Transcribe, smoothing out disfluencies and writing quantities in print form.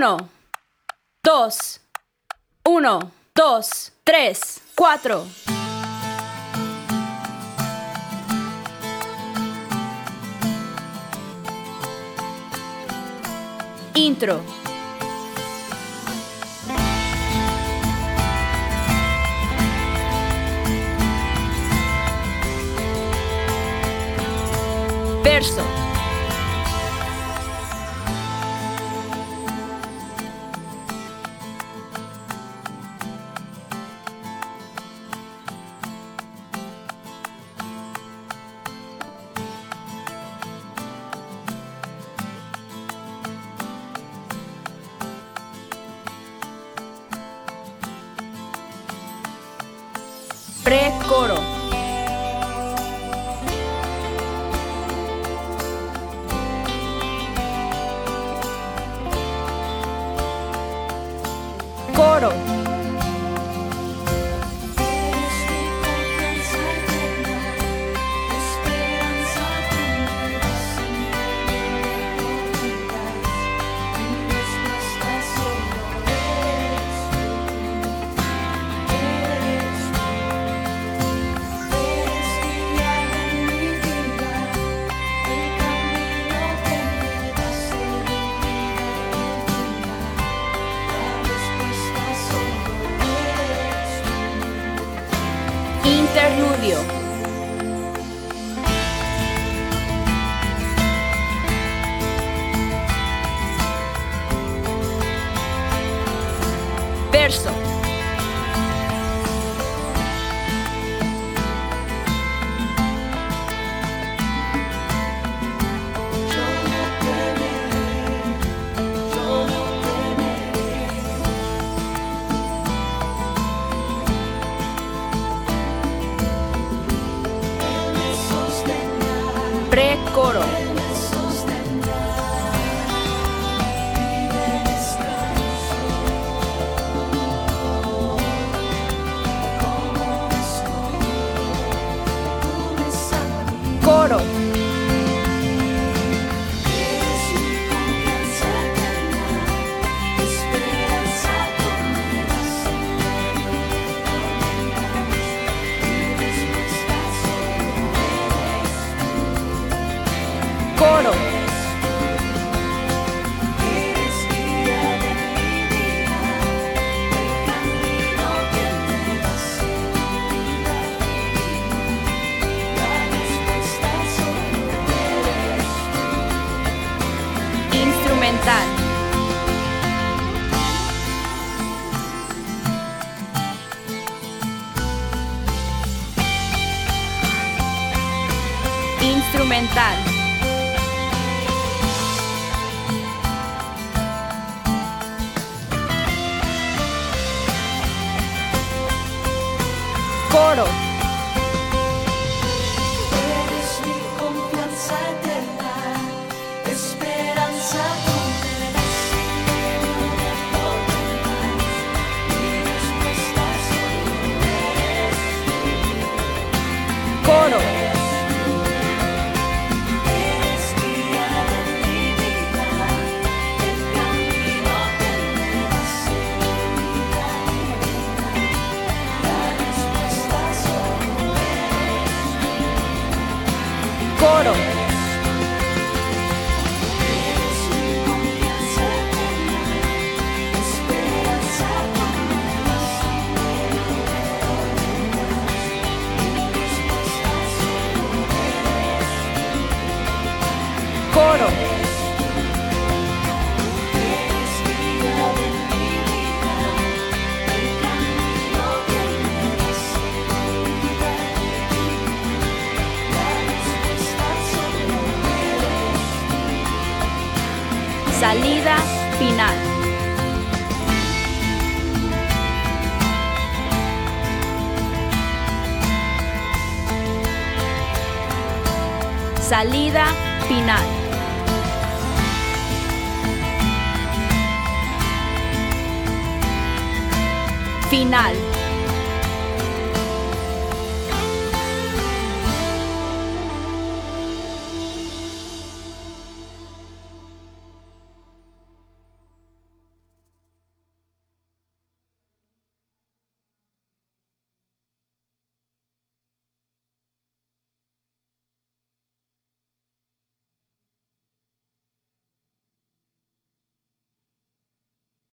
1, 2, 1, 2, 3, 4. Intro. Verso. Pre-coro. Coro. Interludio. Verso. Pre-coro. Coro. Coro. Instrumental. Instrumental. Coro. Eres mi confianza eterna, esperanza tú me das, mi respuesta solo eres tú. Coro. Eres guía de mi vida, el camino que me das, la respuesta solo Coro. eres mi confianza eterna, esperanza tú me das, mi respuesta solo Coro. eres guía de mi vida, el camino que me das, la respuesta solo Salida final. Salida final. Final.